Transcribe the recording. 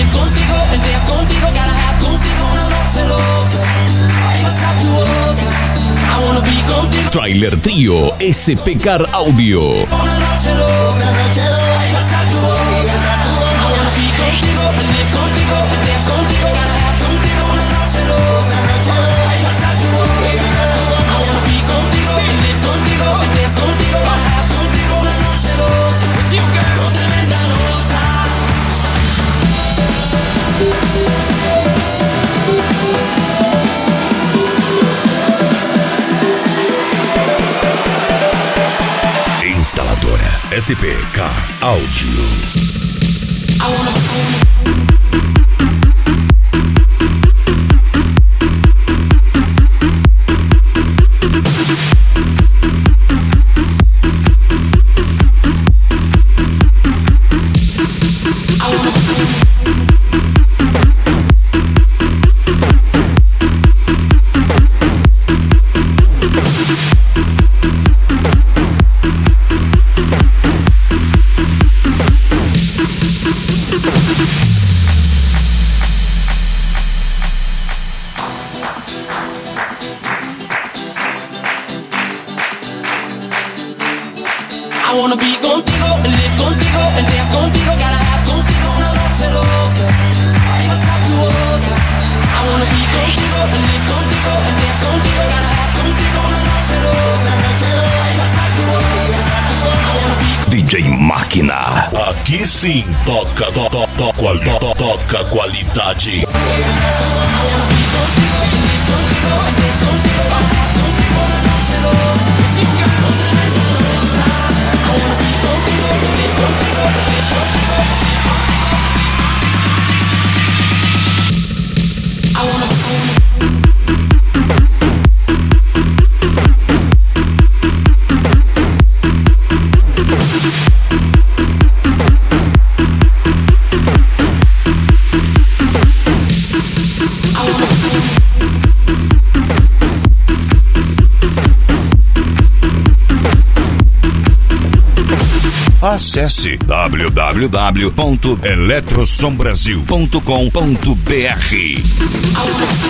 live contigo, el día es contigo, gotta have contigo una noche loca. Ay, besar tu boca, I wanna be contigo. Trailer Trío SP Car Audio. Una noche loca, ay, besar tu boca, I wanna be contigo, el live contigo, el día es contigo, gotta have contigo una noche loca. Ay, besar tu boca, I wanna be contigo, el live contigo, el día es contigo, gotta have contigo una noche loca. Con tremenda nota. Instaladora SP Car Audio. I wanna be contigo, live contigo, el día es contigo, gotta have contigo una noche loca. Ay, besar tu boca. I wanna be contigo, live contigo, el día es contigo, gotta have contigo una noche loca. Ay, besar tu boca. I wanna be DJ Máquina. Aqui sim toca qualidade. Acesse www.eletrosombrasil.com.br.